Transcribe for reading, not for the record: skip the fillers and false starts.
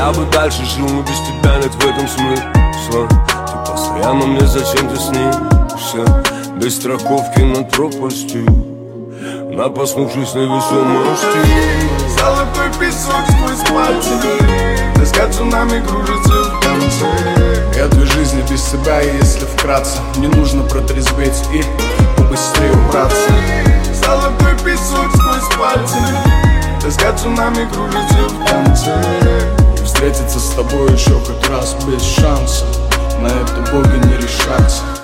Я бы дальше жил, но без тебя нет в этом смысла. Ты постоянно мне зачем-то снишься, без страховки над пропастью, на проснувшись невесомости. Золотой песок сквозь пальцы, тоска цунами кружится в танце. Этой жизни без тебя, если вкратце, мне нужно протрезветь и побыстрее убраться. Золотой песок сквозь пальцы, тоска цунами кружится в танце. И встретиться с тобой еще хоть раз без шанса, на это боги не решатся.